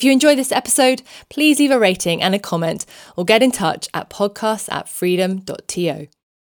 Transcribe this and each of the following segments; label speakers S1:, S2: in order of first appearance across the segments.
S1: If you enjoy this episode, please leave a rating and a comment or get in touch at podcasts@freedom.to.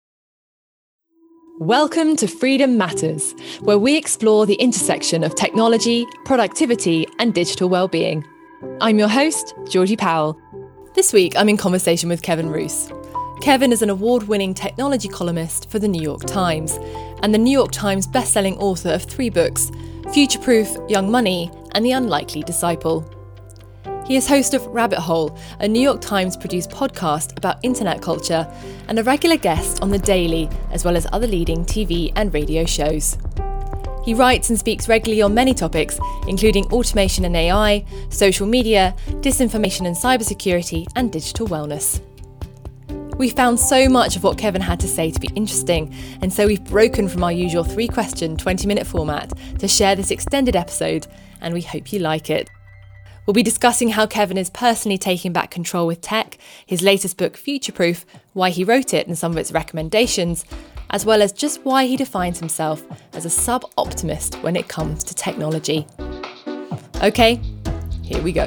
S1: Welcome to Freedom Matters, where we explore the intersection of technology, productivity, and digital well-being. I'm your host, Georgie Powell. This week, I'm in conversation with Kevin Roose. Kevin is an award-winning technology columnist for The New York Times and the New York Times best-selling author of 3 books, Future-Proof, Young Money, and The Unlikely Disciple. He is host of Rabbit Hole, a New York Times-produced podcast about internet culture, and a regular guest on The Daily, as well as other leading TV and radio shows. He writes and speaks regularly on many topics, including automation and AI, social media, disinformation and cybersecurity, and digital wellness. We found so much of what Kevin had to say to be interesting, and so we've broken from our usual 3-question, 20-minute format to share this extended episode, and we hope you like it. We'll be discussing how Kevin is personally taking back control with tech, his latest book, Future-Proof, why he wrote it and some of its recommendations, as well as just why he defines himself as a sub-optimist when it comes to technology. Okay, here we go.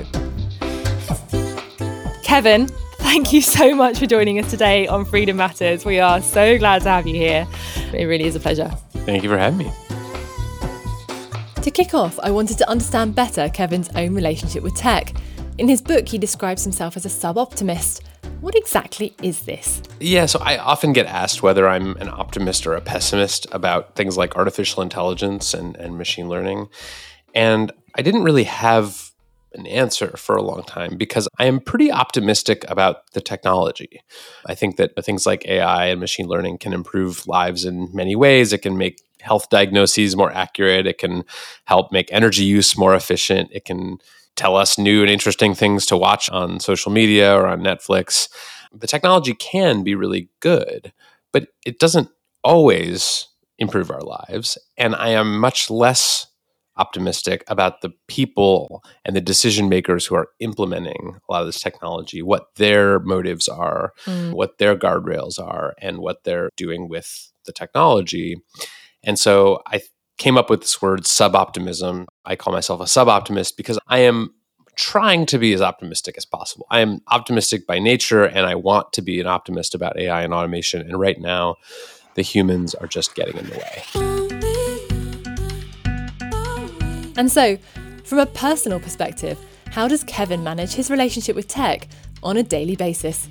S1: Kevin, thank you so much for joining us today on Freedom Matters. We are so glad to have you here. It really is a pleasure.
S2: Thank you for having me.
S1: To kick off, I wanted to understand better Kevin's own relationship with tech. In his book, he describes himself as a sub-optimist. What exactly is this?
S2: Yeah, so I often get asked whether I'm an optimist or a pessimist about things like artificial intelligence and machine learning. And I didn't really have an answer for a long time because I am pretty optimistic about the technology. I think that things like AI and machine learning can improve lives in many ways. It can make health diagnoses more accurate. It can help make energy use more efficient. It can tell us new and interesting things to watch on social media or on Netflix. The technology can be really good, but it doesn't always improve our lives. And I am much less optimistic about the people and the decision makers who are implementing a lot of this technology, what their motives are, what their guardrails are, and what they're doing with the technology. And so I came up with this word sub-optimism. I call myself a sub-optimist because I am trying to be as optimistic as possible. I am optimistic by nature, and I want to be an optimist about AI and automation. And right now, the humans are just getting in the way.
S1: And so, from a personal perspective, how does Kevin manage his relationship with tech on a daily basis?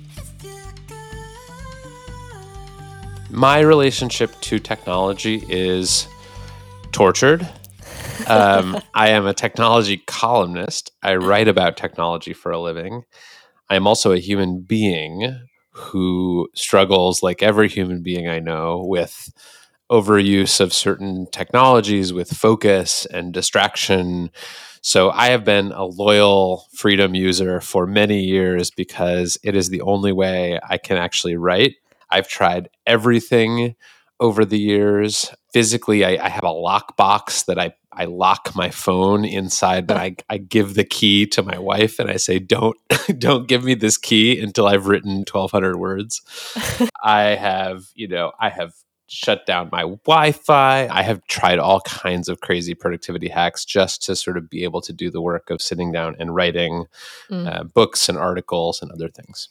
S2: My relationship to technology is tortured. I am a technology columnist. I write about technology for a living. I am also a human being who struggles, like every human being I know, with overuse of certain technologies, with focus and distraction. So I have been a loyal Freedom user for many years because it is the only way I can actually write. I've tried everything over the years. Physically, I have a lockbox that I lock my phone inside, but I give the key to my wife and I say, don't give me this key until I've written 1,200 words. I have shut down my Wi-Fi. I have tried all kinds of crazy productivity hacks just to sort of be able to do the work of sitting down and writing books and articles and other things.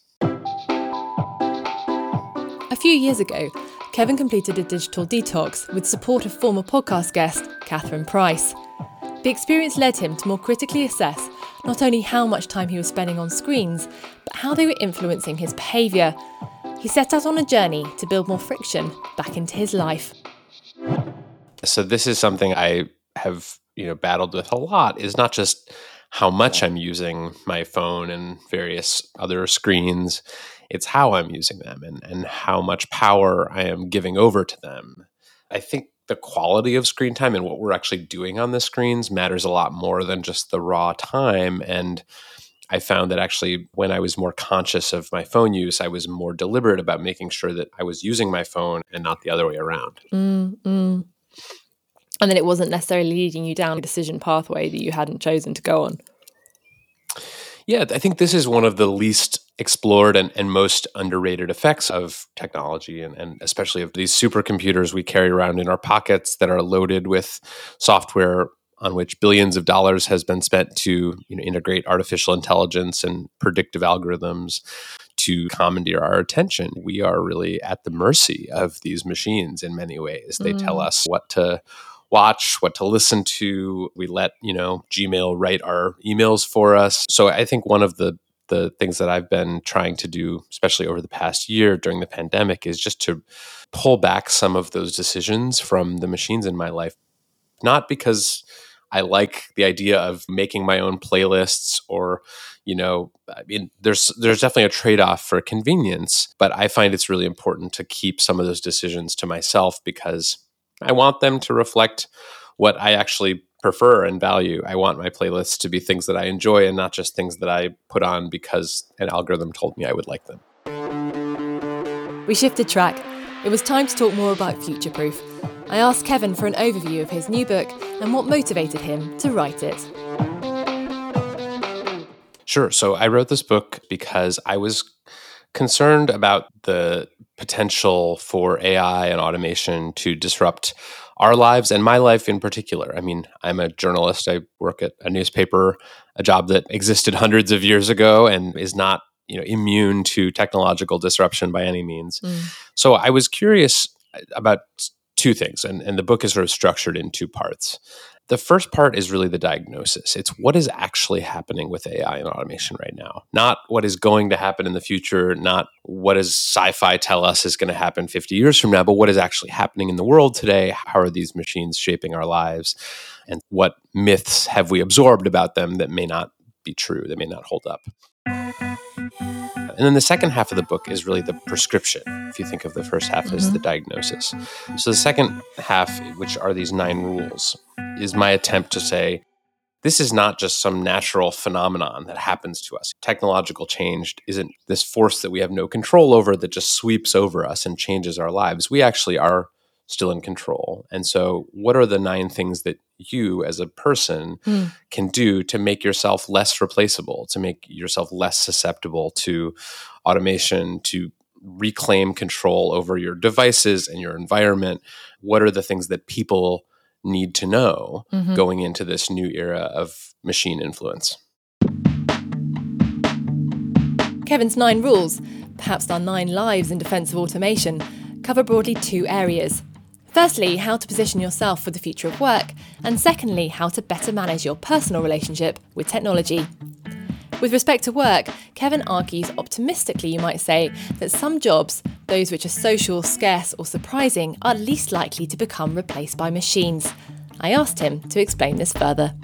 S1: A few years ago, Kevin completed a digital detox with support of former podcast guest Catherine Price. The experience led him to more critically assess not only how much time he was spending on screens, but how they were influencing his behaviour. He set out on a journey to build more friction back into his life.
S2: So this is something I have, battled with a lot, is not just how much I'm using my phone and various other screens, it's how I'm using them and how much power I am giving over to them. I think the quality of screen time and what we're actually doing on the screens matters a lot more than just the raw time. And I found that actually when I was more conscious of my phone use, I was more deliberate about making sure that I was using my phone and not the other way around.
S1: And then it wasn't necessarily leading you down a decision pathway that you hadn't chosen to go on.
S2: Yeah, I think this is one of the least explored and most underrated effects of technology and especially of these supercomputers we carry around in our pockets that are loaded with software on which billions of dollars has been spent to integrate artificial intelligence and predictive algorithms to commandeer our attention. We are really at the mercy of these machines in many ways. They tell us what to watch, what to listen to. We let, Gmail write our emails for us. So I think one of the things that I've been trying to do, especially over the past year during the pandemic, is just to pull back some of those decisions from the machines in my life. Not because I like the idea of making my own playlists or, there's definitely a trade-off for convenience, but I find it's really important to keep some of those decisions to myself because I want them to reflect what I actually prefer and value. I want my playlists to be things that I enjoy and not just things that I put on because an algorithm told me I would like them.
S1: We shifted track. It was time to talk more about Future Proof. I asked Kevin for an overview of his new book and what motivated him to write it.
S2: Sure. So I wrote this book because I was concerned about the potential for AI and automation to disrupt our lives and my life in particular. I mean, I'm a journalist. I work at a newspaper, a job that existed hundreds of years ago and is not, immune to technological disruption by any means. So I was curious about two things, and the book is sort of structured in two parts. The first part is really the diagnosis. It's what is actually happening with AI and automation right now, not what is going to happen in the future, not what does sci-fi tell us is going to happen 50 years from now, but what is actually happening in the world today. How are these machines shaping our lives? And what myths have we absorbed about them that may not be true, that may not hold up? And then the second half of the book is really the prescription. If you think of the first half as the diagnosis. So the second half, which are these 9 rules, is my attempt to say, this is not just some natural phenomenon that happens to us. Technological change isn't this force that we have no control over that just sweeps over us and changes our lives. We actually are still in control. And so what are the 9 things that you as a person can do to make yourself less replaceable, to make yourself less susceptible to automation, to reclaim control over your devices and your environment? What are the things that people need to know going into this new era of machine influence?
S1: Kevin's 9 rules, perhaps our 9 lives in defence of automation, cover broadly 2 areas. Firstly, how to position yourself for the future of work, and secondly, how to better manage your personal relationship with technology. With respect to work, Kevin argues optimistically, you might say, that some jobs, those which are social, scarce or surprising, are least likely to become replaced by machines. I asked him to explain this further.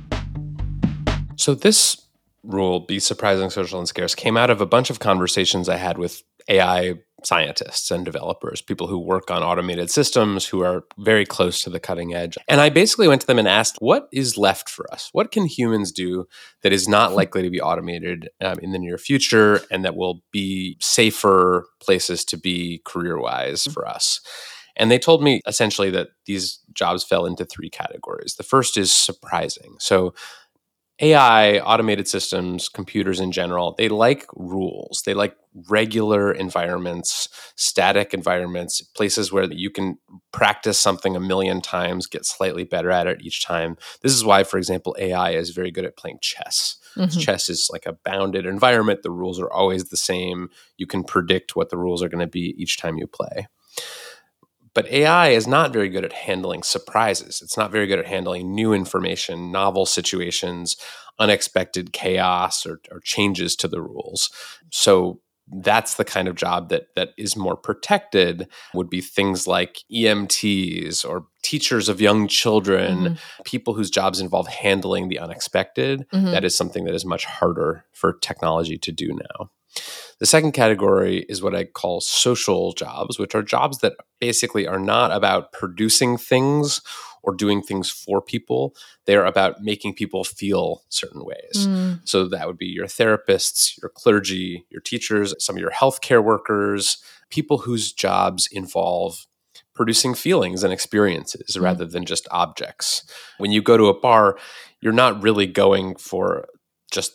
S2: So this rule, be surprising, social, and scarce, came out of a bunch of conversations I had with AI scientists and developers, people who work on automated systems, who are very close to the cutting edge. And I basically went to them and asked, what is left for us? What can humans do that is not likely to be automated in the near future and that will be safer places to be career-wise for us? And they told me essentially that these jobs fell into 3 categories. The first is surprising. So AI, automated systems, computers in general, they like rules. They like regular environments, static environments, places where you can practice something a million times, get slightly better at it each time. This is why, for example, AI is very good at playing chess. Chess is like a bounded environment. The rules are always the same. You can predict what the rules are going to be each time you play. But AI is not very good at handling surprises. It's not very good at handling new information, novel situations, unexpected chaos, or changes to the rules. So that's the kind of job that is more protected, would be things like EMTs or teachers of young children, people whose jobs involve handling the unexpected. That is something that is much harder for technology to do now. The second category is what I call social jobs, which are jobs that basically are not about producing things or doing things for people. They're about making people feel certain ways. So that would be your therapists, your clergy, your teachers, some of your healthcare workers, people whose jobs involve producing feelings and experiences rather than just objects. When you go to a bar, you're not really going for just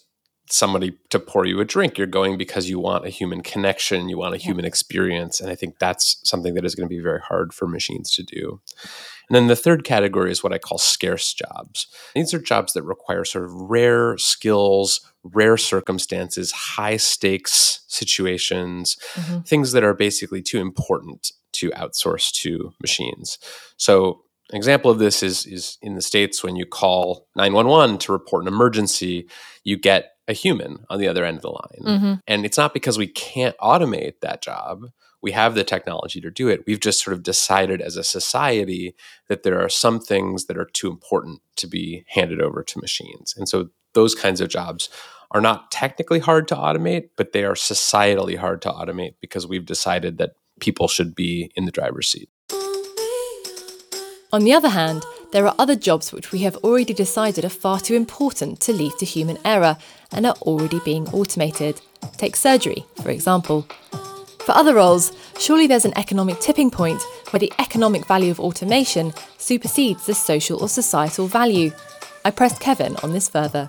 S2: somebody to pour you a drink. You're going because you want a human connection, you want a human experience. And I think that's something that is going to be very hard for machines to do. And then the third category is what I call scarce jobs. These are jobs that require sort of rare skills, rare circumstances, high stakes situations, things that are basically too important to outsource to machines. So an example of this is in the States, when you call 911 to report an emergency, you get a human on the other end of the line. And it's not because we can't automate that job. We have the technology to do it. We've just sort of decided as a society that there are some things that are too important to be handed over to machines. And so those kinds of jobs are not technically hard to automate, but they are societally hard to automate because we've decided that people should be in the driver's seat.
S1: On the other hand, there are other jobs which we have already decided are far too important to leave to human error and are already being automated. Take surgery, for example. For other roles, surely there's an economic tipping point where the economic value of automation supersedes the social or societal value. I pressed Kevin on this further.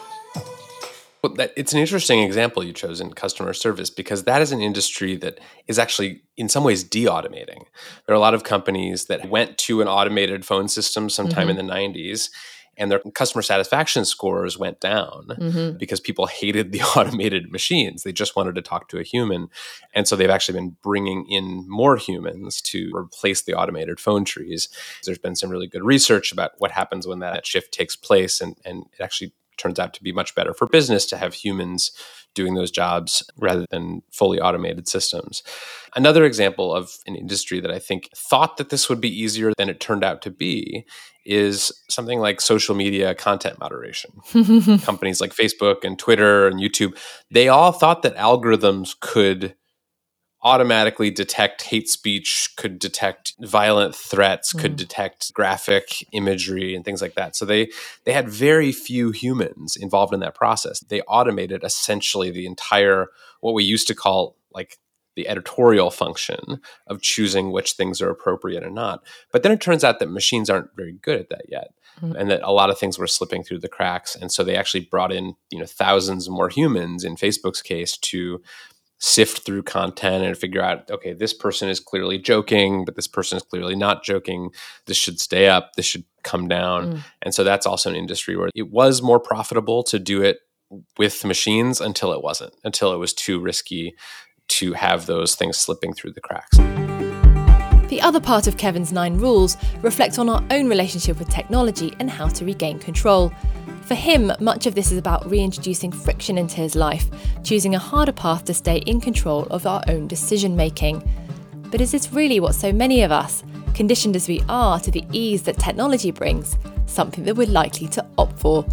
S2: Well, it's an interesting example you chose in customer service, because that is an industry that is actually in some ways de-automating. There are a lot of companies that went to an automated phone system sometime in the 90s, and their customer satisfaction scores went down because people hated the automated machines. They just wanted to talk to a human. And so they've actually been bringing in more humans to replace the automated phone trees. There's been some really good research about what happens when that shift takes place, and it actually turns out to be much better for business to have humans doing those jobs rather than fully automated systems. Another example of an industry that I think thought that this would be easier than it turned out to be is something like social media content moderation. Companies like Facebook and Twitter and YouTube, they all thought that algorithms could automatically detect hate speech, could detect violent threats, could detect graphic imagery and things like that. So they had very few humans involved in that process. They automated essentially the entire, what we used to call like the editorial function of choosing which things are appropriate and not. But then it turns out that machines aren't very good at that yet. And that a lot of things were slipping through the cracks. And so they actually brought in, thousands more humans in Facebook's case to sift through content and figure out, okay, this person is clearly joking, but this person is clearly not joking. This should stay up. This should come down. And so that's also an industry where it was more profitable to do it with machines until it wasn't, until it was too risky to have those things slipping through the cracks.
S1: The other part of Kevin's 9 rules reflect on our own relationship with technology and how to regain control. For him, much of this is about reintroducing friction into his life, choosing a harder path to stay in control of our own decision-making. But is this really what so many of us, conditioned as we are to the ease that technology brings, something that we're likely to opt for?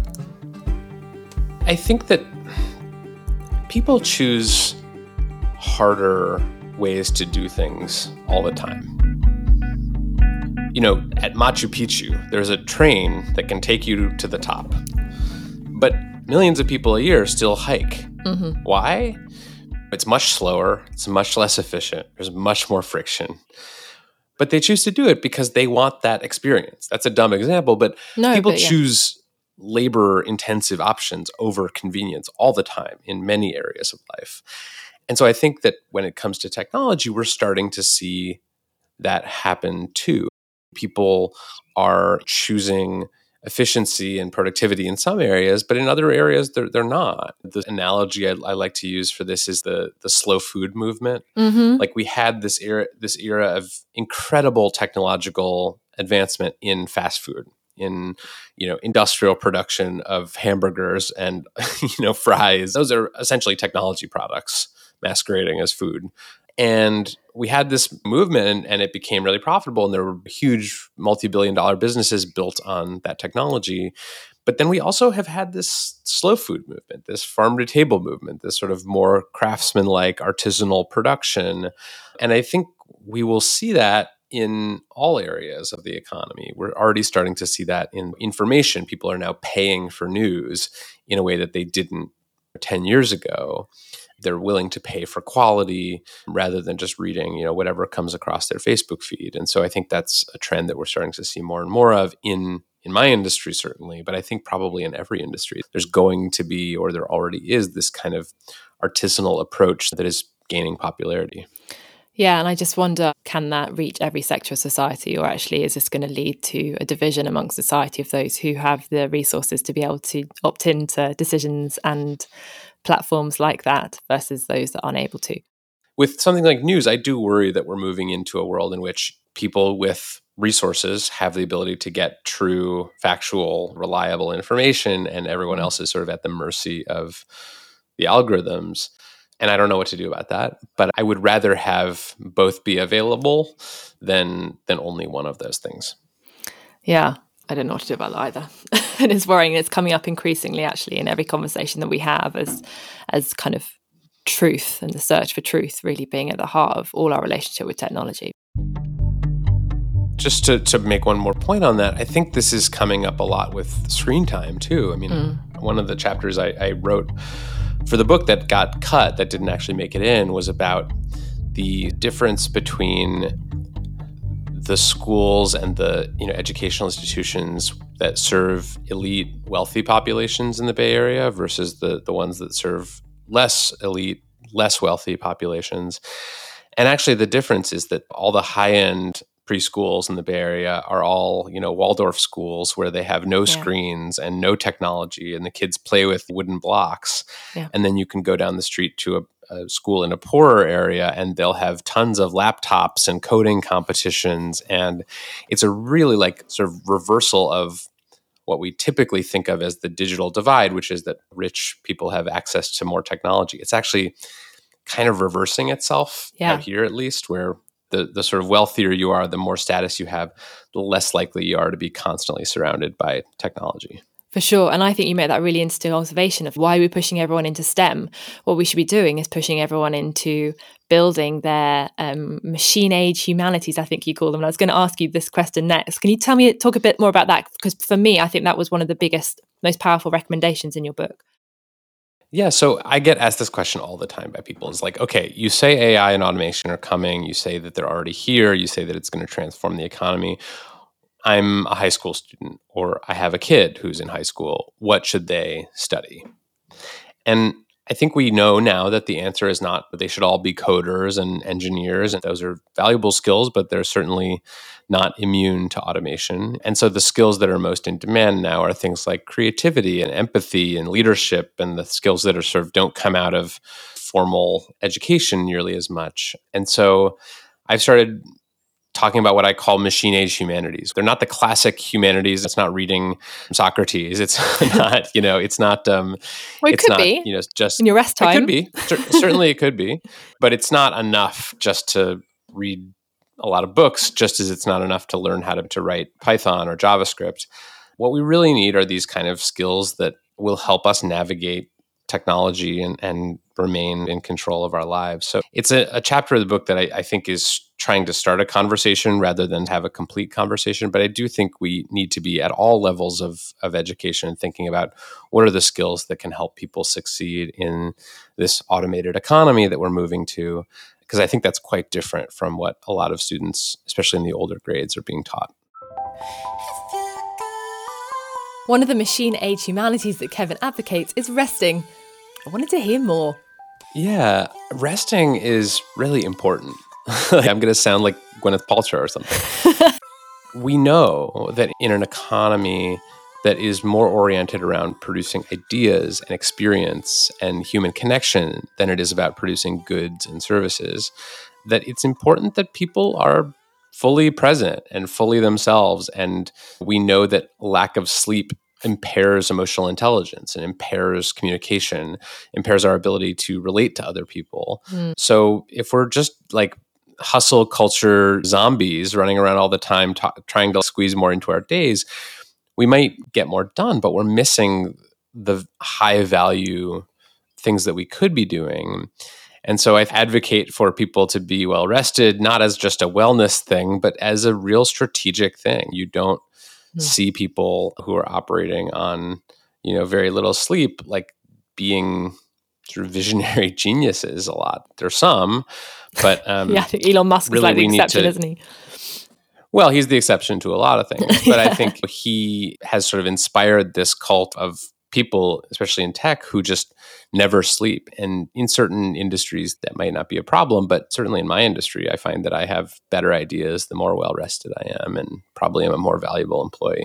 S2: I think that people choose harder ways to do things all the time. At Machu Picchu, there's a train that can take you to the top. But millions of people a year still hike. Why? It's much slower. It's much less efficient. There's much more friction. But they choose to do it because they want that experience. That's a dumb example, but people choose labor-intensive options over convenience all the time in many areas of life. And so I think that when it comes to technology, we're starting to see that happen too. People are choosing efficiency and productivity in some areas, but in other areas, they're not. The analogy I like to use for this is the slow food movement. Like we had this era of incredible technological advancement in fast food, in industrial production of hamburgers and fries. Those are essentially technology products masquerading as food. And we had this movement and it became really profitable, and there were huge multi-billion-dollar businesses built on that technology. But then we also have had this slow food movement, this farm-to-table movement, this sort of more craftsman-like artisanal production. And I think we will see that in all areas of the economy. We're already starting to see that in information. People are now paying for news in a way that they didn't 10 years ago. They're willing to pay for quality rather than just reading, whatever comes across their Facebook feed. And so I think that's a trend that we're starting to see more and more of in in my industry, certainly, but I think probably in every industry, there's going to be, or there already is, this kind of artisanal approach that is gaining popularity.
S1: Yeah, and I just wonder, can that reach every sector of society, or actually is this going to lead to a division among society of those who have the resources to be able to opt into decisions and platforms like that versus those that aren't able to?
S2: With something like news, I do worry that we're moving into a world in which people with resources have the ability to get true, factual, reliable information, and everyone else is sort of at the mercy of the algorithms. And I don't know what to do about that. But I would rather have both be available than only one of those things.
S1: Yeah, I don't know what to do about that either. And it's worrying. It's coming up increasingly, actually, in every conversation that we have as kind of truth and the search for truth really being at the heart of all our relationship with technology.
S2: Just to make one more point on that, I think this is coming up a lot with screen time too. I mean, one of the chapters I wrote for the book that got cut, that didn't actually make it in, was about the difference between the schools and the educational institutions that serve elite, wealthy populations in the Bay Area versus the ones that serve less elite, less wealthy populations. And actually, the difference is that all the high-end preschools in the Bay Area are all, Waldorf schools where they have no screens and no technology, and the kids play with wooden blocks. Yeah. And then you can go down the street to a school in a poorer area, and they'll have tons of laptops and coding competitions. And it's a really sort of reversal of what we typically think of as the digital divide, which is that rich people have access to more technology. It's actually kind of reversing itself out here, at least, where the sort of wealthier you are, the more status you have, the less likely you are to be constantly surrounded by technology.
S1: For sure. And I think you made that really interesting observation of why we're pushing everyone into STEM. What we should be doing is pushing everyone into building their machine age humanities, I think you call them. And I was going to ask you this question next. Can you talk a bit more about that? Because for me, I think that was one of the biggest, most powerful recommendations in your book.
S2: Yeah, so I get asked this question all the time by people. It's like, okay, you say AI and automation are coming. You say that they're already here. You say that it's going to transform the economy. I'm a high school student, or I have a kid who's in high school. What should they study? And I think we know now that the answer is not that they should all be coders and engineers. And those are valuable skills, but they're certainly not immune to automation. And so the skills that are most in demand now are things like creativity and empathy and leadership, and the skills that are sort of don't come out of formal education nearly as much. And so I've started talking about what I call machine age humanities. They're not the classic humanities. It's not reading Socrates. It's not, it's not,
S1: well, it
S2: it's
S1: could
S2: not,
S1: be
S2: just
S1: in your rest time.
S2: It could be. Certainly it could be, but it's not enough just to read a lot of books, just as it's not enough to learn how to write Python or JavaScript. What we really need are these kind of skills that will help us navigate technology and remain in control of our lives. So it's a chapter of the book that I think is trying to start a conversation rather than have a complete conversation. But I do think we need to be at all levels of education thinking about what are the skills that can help people succeed in this automated economy that we're moving to, because I think that's quite different from what a lot of students, especially in the older grades, are being taught.
S1: One of the machine age humanities that Kevin advocates is resting. I wanted to hear more.
S2: Yeah, resting is really important. I'm going to sound like Gwyneth Paltrow or something. We know that in an economy that is more oriented around producing ideas and experience and human connection than it is about producing goods and services, that it's important that people are fully present and fully themselves. And we know that lack of sleep impairs emotional intelligence and impairs communication, impairs our ability to relate to other people. So if we're just like hustle culture zombies running around all the time, trying to squeeze more into our days, we might get more done, but we're missing the high value things that we could be doing. And so I advocate for people to be well rested, not as just a wellness thing, but as a real strategic thing. You don't see people who are operating on, very little sleep, like being sort of visionary geniuses a lot. There's some, but
S1: yeah, Elon Musk is
S2: really
S1: like the exception, isn't he?
S2: Well, he's the exception to a lot of things, but I think he has sort of inspired this cult of people, especially in tech, who just never sleep. And in certain industries, that might not be a problem, but certainly in my industry, I find that I have better ideas the more well rested I am, and probably am a more valuable employee.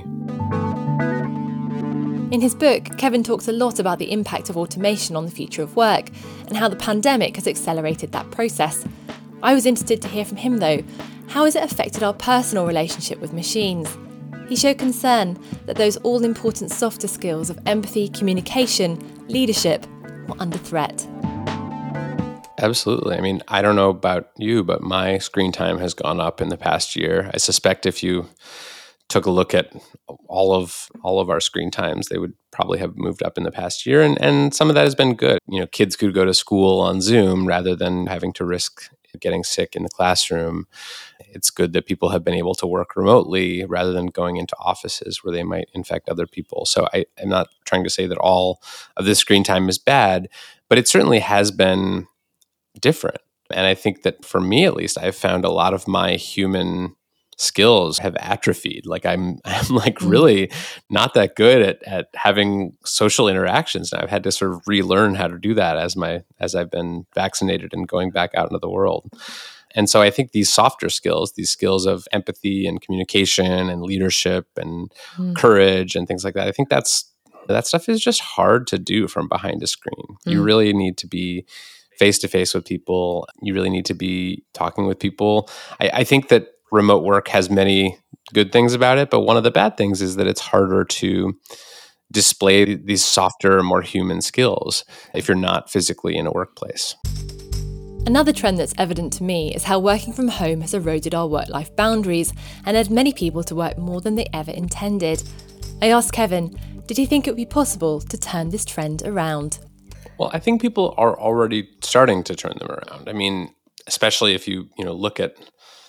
S1: In his book, Kevin talks a lot about the impact of automation on the future of work and how the pandemic has accelerated that process. I was interested to hear from him though. How has it affected our personal relationship with machines? He showed concern that those all-important softer skills of empathy, communication, leadership were under threat.
S2: Absolutely. I mean, I don't know about you, but my screen time has gone up in the past year. I suspect if you took a look at all of our screen times, they would probably have moved up in the past year. And some of that has been good. You know, kids could go to school on Zoom rather than having to risk getting sick in the classroom. It's good that people have been able to work remotely rather than going into offices where they might infect other people. So I'm not trying to say that all of this screen time is bad, but it certainly has been different. And I think that for me, at least, I've found a lot of my human skills have atrophied. Like I'm like really not that good at having social interactions. And I've had to sort of relearn how to do that as I've been vaccinated and going back out into the world. And so I think these softer skills, these skills of empathy and communication and leadership and courage and things like that, I think that stuff is just hard to do from behind a screen. You really need to be face to face with people. You really need to be talking with people. I think that remote work has many good things about it, but one of the bad things is that it's harder to display these softer, more human skills if you're not physically in a workplace.
S1: Another trend that's evident to me is how working from home has eroded our work-life boundaries and led many people to work more than they ever intended. I asked Kevin, did he think it would be possible to turn this trend around?
S2: Well, I think people are already starting to turn them around. I mean, especially if you look at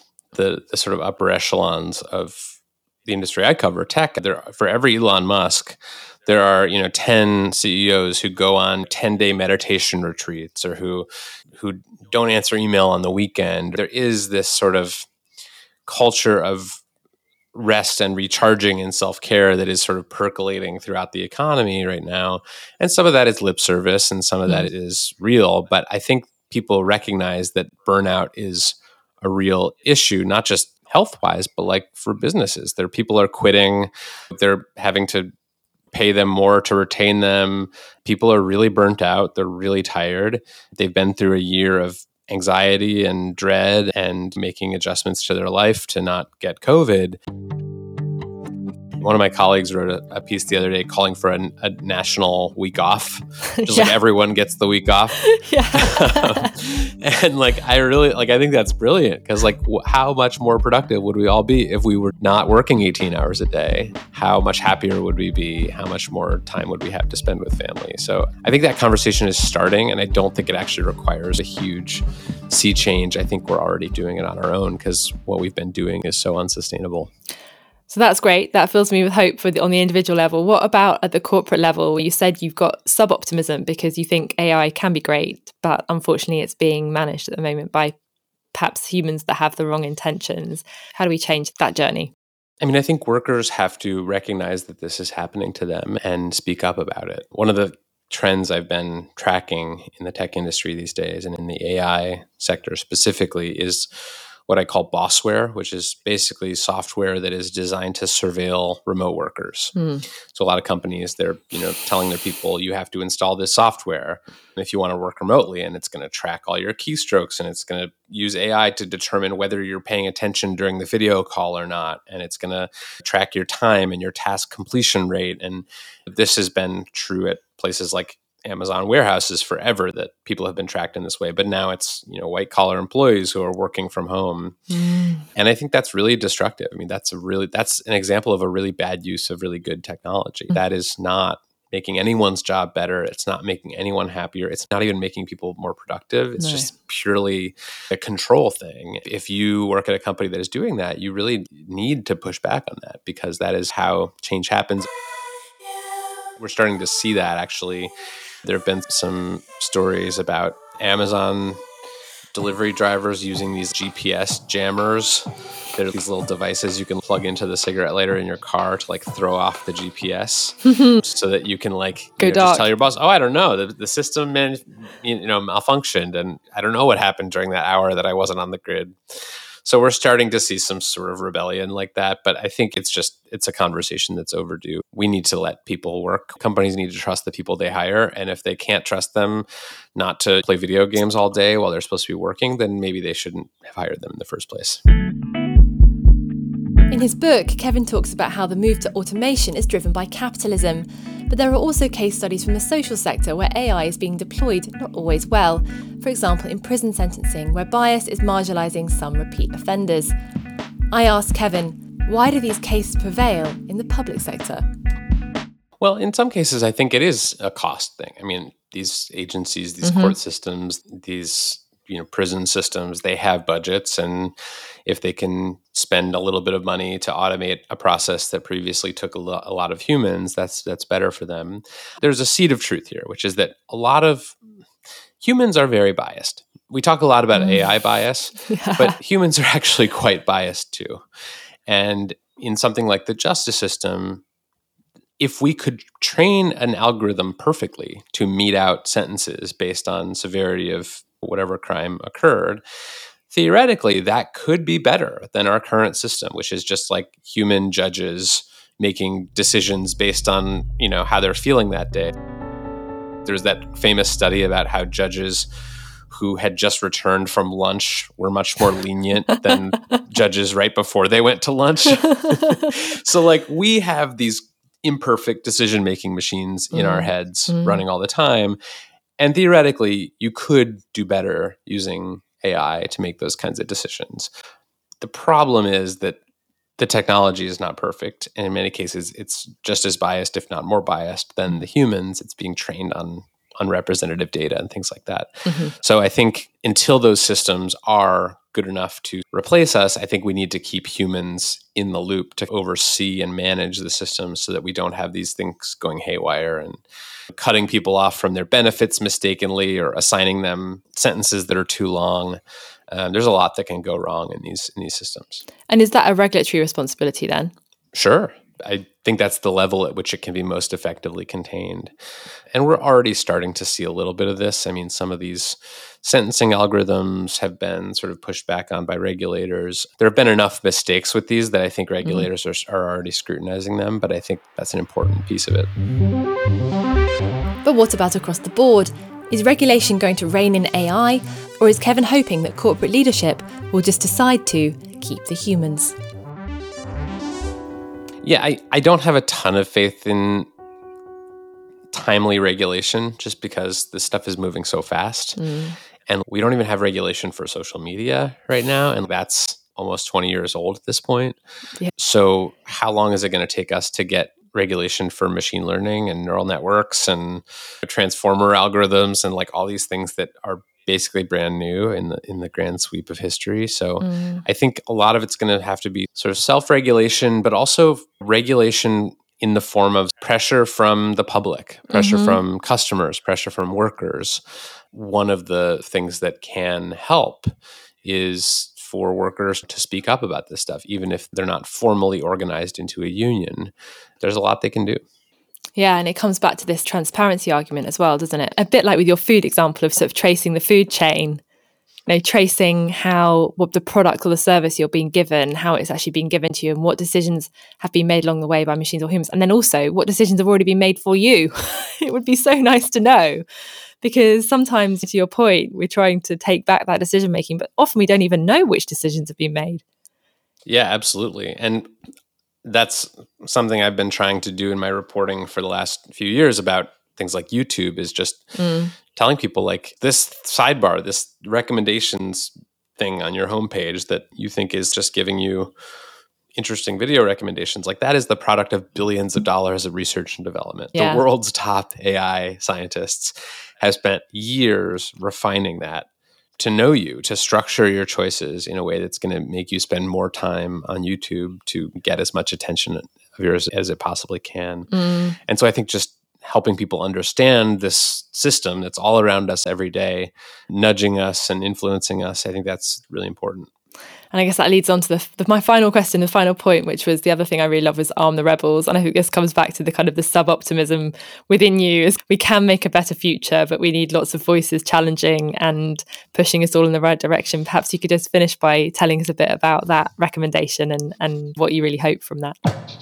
S2: the sort of upper echelons of the industry I cover, tech. For every Elon Musk, there are 10 CEOs who go on 10-day meditation retreats or who don't answer email on the weekend. There is this sort of culture of rest and recharging and self-care that is sort of percolating throughout the economy right now. And some of that is lip service and some of that is real. But I think people recognize that burnout is a real issue, not just health-wise, but like for businesses. People are quitting. They're having to pay them more to retain them. People are really burnt out. They're really tired. They've been through a year of anxiety and dread and making adjustments to their life to not get COVID. One of my colleagues wrote a piece the other day calling for a national week off, just like everyone gets the week off. And I think that's brilliant because how much more productive would we all be if we were not working 18 hours a day? How much happier would we be? How much more time would we have to spend with family? So I think that conversation is starting, and I don't think it actually requires a huge sea change. I think we're already doing it on our own because what we've been doing is so unsustainable.
S1: So that's great. That fills me with hope on the individual level. What about at the corporate level? You said you've got sub-optimism because you think AI can be great, but unfortunately it's being managed at the moment by perhaps humans that have the wrong intentions. How do we change that journey?
S2: I mean, I think workers have to recognize that this is happening to them and speak up about it. One of the trends I've been tracking in the tech industry these days and in the AI sector specifically is what I call bossware, which is basically software that is designed to surveil remote workers. So a lot of companies, they're telling their people, you have to install this software if you want to work remotely, and it's going to track all your keystrokes, and it's going to use AI to determine whether you're paying attention during the video call or not, and it's going to track your time and your task completion rate. And this has been true at places like Amazon warehouses forever, that people have been tracked in this way. But now it's, white collar employees who are working from home. And I think that's really destructive. I mean, that's an example of a really bad use of really good technology. That is not making anyone's job better. It's not making anyone happier. It's not even making people more productive. It's just purely a control thing. If you work at a company that is doing that, you really need to push back on that, because that is how change happens. We're starting to see that actually. There have been some stories about Amazon delivery drivers using these GPS jammers. They're these little devices you can plug into the cigarette lighter in your car to like throw off the GPS so that you can like just tell your boss, oh, I don't know, the system malfunctioned and I don't know what happened during that hour that I wasn't on the grid. So we're starting to see some sort of rebellion like that. But I think it's a conversation that's overdue. We need to let people work. Companies need to trust the people they hire. And if they can't trust them not to play video games all day while they're supposed to be working, then maybe they shouldn't have hired them in the first place.
S1: In his book, Kevin talks about how the move to automation is driven by capitalism. But there are also case studies from the social sector where AI is being deployed not always well. For example, in prison sentencing, where bias is marginalising some repeat offenders. I asked Kevin, why do these cases prevail in the public sector?
S2: Well, in some cases, I think it is a cost thing. I mean, these agencies, these court systems, these prison systems, they have budgets, and if they can spend a little bit of money to automate a process that previously took a lot of humans, that's better for them. There's a seed of truth here, which is that a lot of humans are very biased. We talk a lot about AI bias, but humans are actually quite biased too. And in something like the justice system, if we could train an algorithm perfectly to mete out sentences based on severity of whatever crime occurred, theoretically, that could be better than our current system, which is just like human judges making decisions based on, how they're feeling that day. There's that famous study about how judges who had just returned from lunch were much more lenient than judges right before they went to lunch. So we have these imperfect decision-making machines in our heads running all the time. And theoretically, you could do better using AI to make those kinds of decisions. The problem is that the technology is not perfect. And in many cases, it's just as biased, if not more biased, than the humans. It's being trained on unrepresentative data and things like that. So I think until those systems are good enough to replace us, I think we need to keep humans in the loop to oversee and manage the systems so that we don't have these things going haywire and cutting people off from their benefits mistakenly or assigning them sentences that are too long. There's a lot that can go wrong in these systems.
S1: And is that a regulatory responsibility then?
S2: Sure. I think that's the level at which it can be most effectively contained. And we're already starting to see a little bit of this. I mean, some of these sentencing algorithms have been sort of pushed back on by regulators. There have been enough mistakes with these that I think regulators are already scrutinizing them, but I think that's an important piece of it.
S1: But what about across the board? Is regulation going to rein in AI, or is Kevin hoping that corporate leadership will just decide to keep the humans?
S2: Yeah, I don't have a ton of faith in timely regulation just because this stuff is moving so fast. And we don't even have regulation for social media right now. And that's almost 20 years old at this point. Yeah. So how long is it going to take us to get regulation for machine learning and neural networks and transformer algorithms and all these things that are basically brand new in the grand sweep of history. So I think a lot of it's going to have to be sort of self-regulation, but also regulation in the form of pressure from the public, pressure from customers, pressure from workers. One of the things that can help is for workers to speak up about this stuff, even if they're not formally organized into a union. There's a lot they can do.
S1: Yeah, and it comes back to this transparency argument as well, doesn't it? A bit like with your food example of sort of tracing the food chain, tracing what the product or the service you're being given, how it's actually being given to you, and what decisions have been made along the way by machines or humans. And then also what decisions have already been made for you. It would be so nice to know, because sometimes, to your point, we're trying to take back that decision making, but often we don't even know which decisions have been made.
S2: Yeah, absolutely. And that's something I've been trying to do in my reporting for the last few years about things like YouTube, is just telling people this sidebar, this recommendations thing on your homepage that you think is just giving you interesting video recommendations, that is the product of billions of dollars of research and development. Yeah. The world's top AI scientists have spent years refining that to know you, to structure your choices in a way that's going to make you spend more time on YouTube to get as much attention of yours as it possibly can. And so I think just helping people understand this system that's all around us every day, nudging us and influencing us. I think that's really important.
S1: And I guess that leads on to my final question, the final point, which was the other thing I really love was arm the rebels. And I think this comes back to the kind of the sub-optimism within you is we can make a better future, but we need lots of voices challenging and pushing us all in the right direction. Perhaps you could just finish by telling us a bit about that recommendation and what you really hope from that.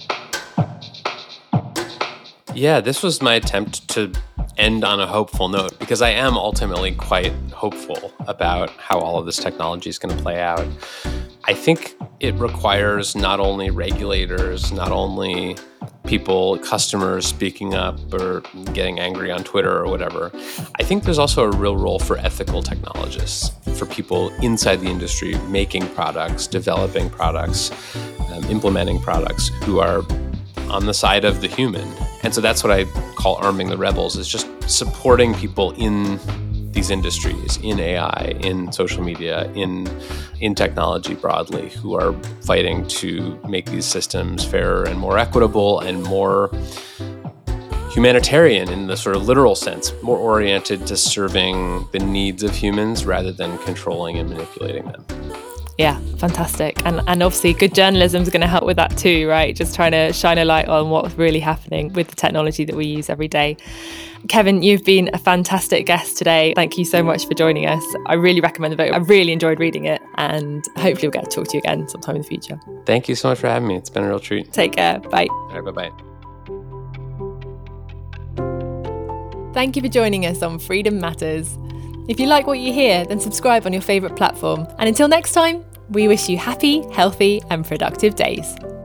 S2: Yeah, this was my attempt to end on a hopeful note because I am ultimately quite hopeful about how all of this technology is going to play out. I think it requires not only regulators, not only people, customers speaking up or getting angry on Twitter or whatever. I think there's also a real role for ethical technologists, for people inside the industry making products, developing products, implementing products who are on the side of the human. And so that's what I call arming the rebels, is just supporting people in these industries, in AI, in social media, in technology broadly, who are fighting to make these systems fairer and more equitable and more humanitarian in the sort of literal sense, more oriented to serving the needs of humans rather than controlling and manipulating them.
S1: Yeah, fantastic. And obviously good journalism is going to help with that too, right? Just trying to shine a light on what's really happening with the technology that we use every day. Kevin, you've been a fantastic guest today. Thank you so much for joining us. I really recommend the book. I really enjoyed reading it and hopefully we'll get to talk to you again sometime in the future.
S2: Thank you so much for having me. It's been a real treat.
S1: Take care. Bye.
S2: All right, bye-bye.
S1: Thank you for joining us on Freedom Matters. If you like what you hear, then subscribe on your favourite platform. And until next time, we wish you happy, healthy, and productive days.